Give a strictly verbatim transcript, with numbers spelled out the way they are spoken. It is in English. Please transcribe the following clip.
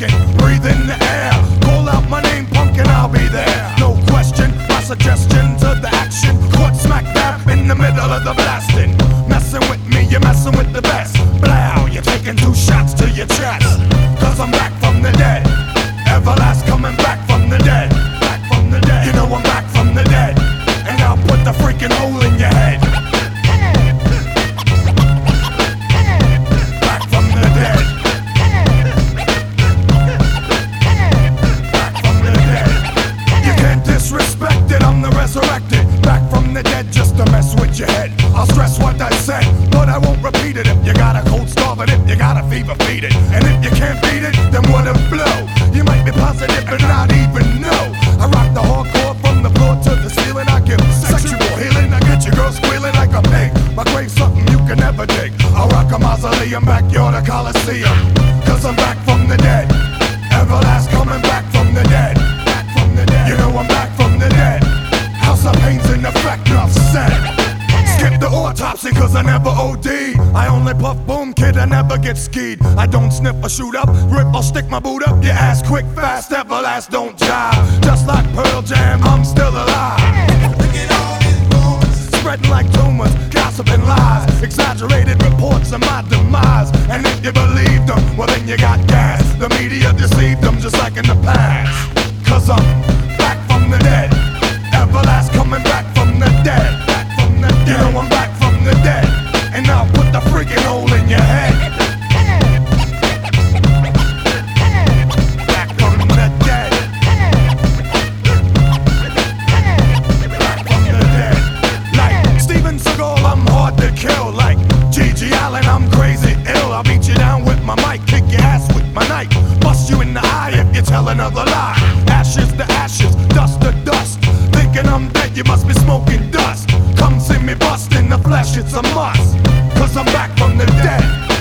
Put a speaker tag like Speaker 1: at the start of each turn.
Speaker 1: second, breathe in the air. Call out my name, punk, and I'll be there. No question, my suggestion to the action. Caught smack dab in the middle of the blasting. Messing with me, you're messing with the best. Blow, you're taking two shots to your chest. Cause I'm back from the dead. Everlast coming back from the dead. Back from the dead. You know I'm back from the dead. And I'll put the freaking hole in your head. Back from the dead. Back from the dead. You can't disrespect it, I'm the resurrected. Back from the dead just to mess with your head. I'll stress what I said, but I won't repeat it. If you got a cold starve it, if you got a fever, feed it. And if you can't beat it, then what a blow. You might be positive but not even know. I rock the hardcore from the floor to the ceiling. I give sexual healing. I get your girl squealing like a pig. My grave's something you can never dig. I rock a mausoleum, backyard, a coliseum. Cause I'm back from the dead. Everlast coming back from the dead. Back from the dead. You know I'm back from the dead. House of Pain's in effect, enough said. Skip the autopsy cause I never O D. I only puff boom, kid, I never get skied. I don't sniff or shoot up, rip or stick my boot up your ass quick, fast, Everlast don't jive. Just like Pearl Jam, I'm still alive. Look at all these rumors, spreading like tumors, gossiping lies, exaggerated reports of my demise. And if you believe them, well then you got gas. The media deceived them just like in the past. Cause I'm back from the dead. Everlast coming back from the dead. You know I'm back from the dead, and I'll put the freaking hole in your head. Back from the dead. Back from the dead. Like Steven Seagal, I'm hard to kill. Like Gigi Allen, I'm crazy ill. I'll beat you down with my mic, kick your ass with my knife, bust you in the eye if you tell another lie. Ashes to ashes, dust to dust. Thinking I'm dead, you must be smoking dust. Come see me bust in the flesh, it's a must. Cause I'm back from the dead.